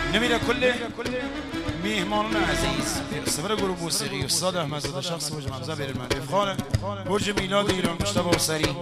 نميرة كله مهمانون عزيز صبر گروه موسیقی استاد احمد زاده شخص برج ممزه بیر المعرف خانه برج میلاد ایران مجتبی حسینی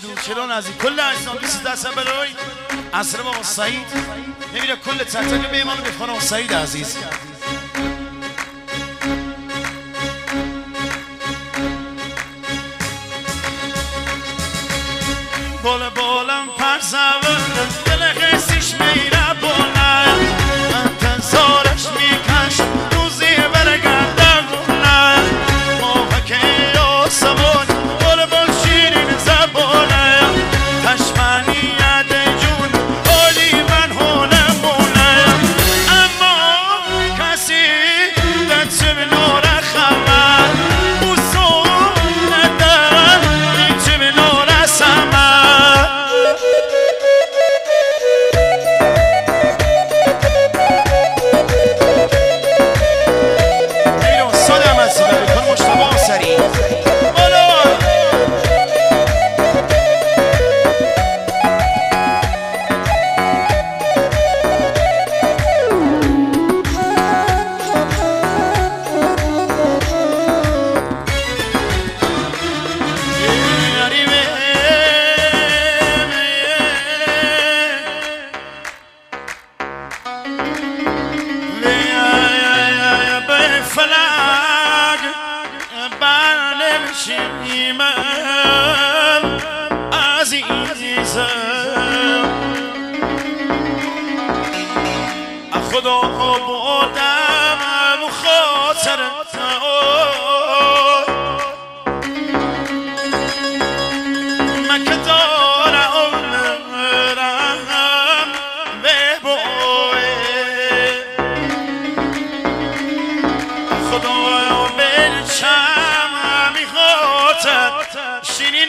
دورچلان از کل عزیزان 23 سبلوی عصر با سعید نمیره کل تحتیل میمان بخونه سعید عزیز بول بولم پرزاور دل خیسیش میره بولم انتظارش میکش روزی برگرده بولم موقع که یاسمون بول بول شیرین زبونم تشمنیت جون اولی من هونم بولم اما کسی دستم نور خبر بوسون ندارم ایچم نور سمر خدا بودم خاطر من که دارم به بوی خدا بلچم می خاطر شیرین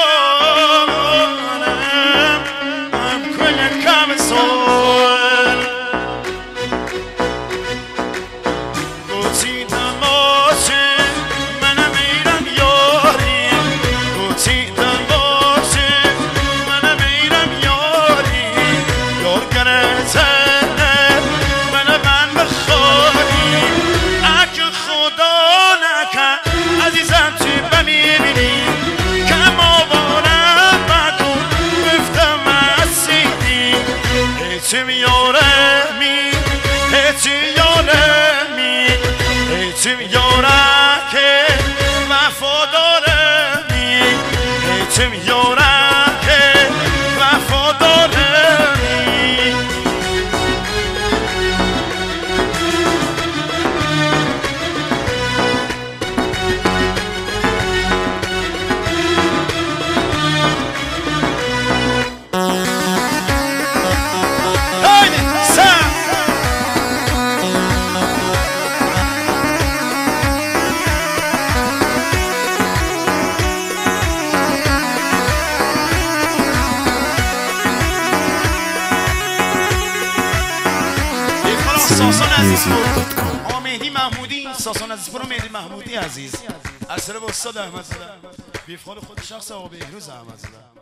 نبانم کل کم سول Etimi yoremi, etimi yorake, vafadoremi, etimi yorake, vafadoremi. ساسان عزیز مهدی محمودی ساسان عزیز برو مهدی محمودی عزیز اصلا با استاد احمد زاده بیفخار خود شخص آقا بهروز احمد زاده